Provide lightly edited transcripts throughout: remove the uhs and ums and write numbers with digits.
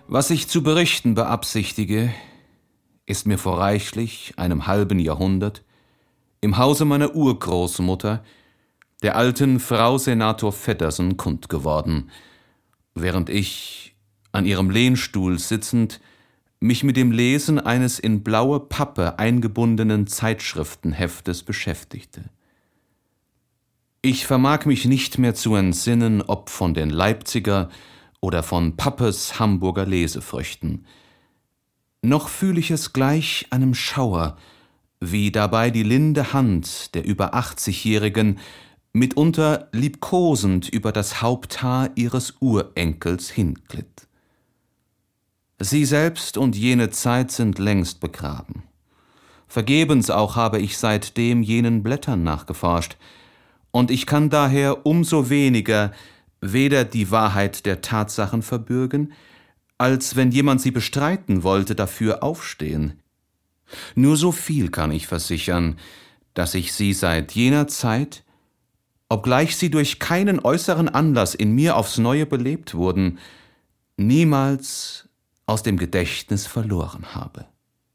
Was ich zu berichten beabsichtige, ist mir vor reichlich einem halben Jahrhundert im Hause meiner Urgroßmutter, der alten Frau Senator Feddersen, kundgeworden, während ich, an ihrem Lehnstuhl sitzend, mich mit dem Lesen eines in blaue Pappe eingebundenen Zeitschriftenheftes beschäftigte. Ich vermag mich nicht mehr zu entsinnen, ob von den Leipziger oder von Pappes Hamburger Lesefrüchten. Noch fühl ich es gleich einem Schauer, wie dabei die linde Hand der über 80-Jährigen mitunter liebkosend über das Haupthaar ihres Urenkels hinglitt. Sie selbst und jene Zeit sind längst begraben. Vergebens auch habe ich seitdem jenen Blättern nachgeforscht, und ich kann daher umso weniger weder die Wahrheit der Tatsachen verbürgen, als wenn jemand sie bestreiten wollte, dafür aufstehen. Nur so viel kann ich versichern, dass ich sie seit jener Zeit, obgleich sie durch keinen äußeren Anlass in mir aufs Neue belebt wurden, niemals aus dem Gedächtnis verloren habe.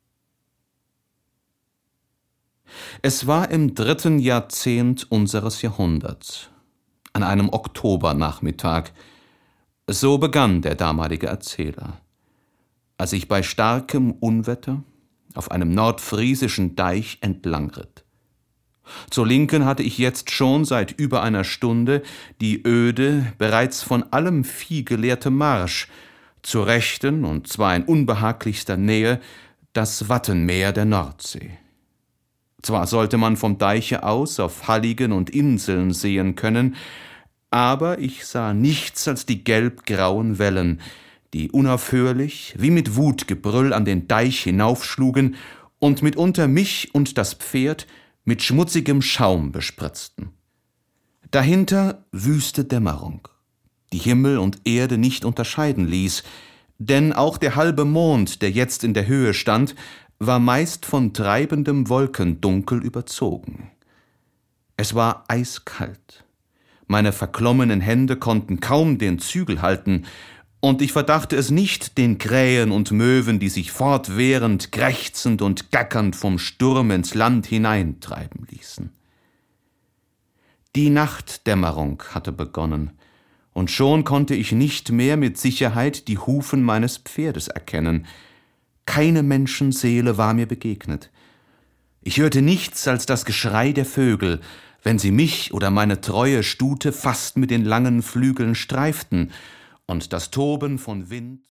Es war im 3. Jahrzehnt unseres Jahrhunderts, an einem Oktobernachmittag, so begann der damalige Erzähler, als ich bei starkem Unwetter auf einem nordfriesischen Deich entlangritt. Zur Linken hatte ich jetzt schon seit über einer Stunde die öde, bereits von allem Vieh geleerte Marsch, zur Rechten, und zwar in unbehaglichster Nähe, das Wattenmeer der Nordsee. Zwar sollte man vom Deiche aus auf Halligen und Inseln sehen können, aber ich sah nichts als die gelbgrauen Wellen, die unaufhörlich, wie mit Wutgebrüll an den Deich hinaufschlugen und mitunter mich und das Pferd mit schmutzigem Schaum bespritzten. Dahinter wüste Dämmerung, die Himmel und Erde nicht unterscheiden ließ, denn auch der halbe Mond, der jetzt in der Höhe stand, war meist von treibendem Wolkendunkel überzogen. Es war eiskalt. Meine verklommenen Hände konnten kaum den Zügel halten, und ich verdachte es nicht den Krähen und Möwen, die sich fortwährend, krächzend und gackernd vom Sturm ins Land hineintreiben ließen. Die Nachtdämmerung hatte begonnen, und schon konnte ich nicht mehr mit Sicherheit die Hufen meines Pferdes erkennen. Keine Menschenseele war mir begegnet. Ich hörte nichts als das Geschrei der Vögel, wenn sie mich oder meine treue Stute fast mit den langen Flügeln streiften, und das Toben von Wind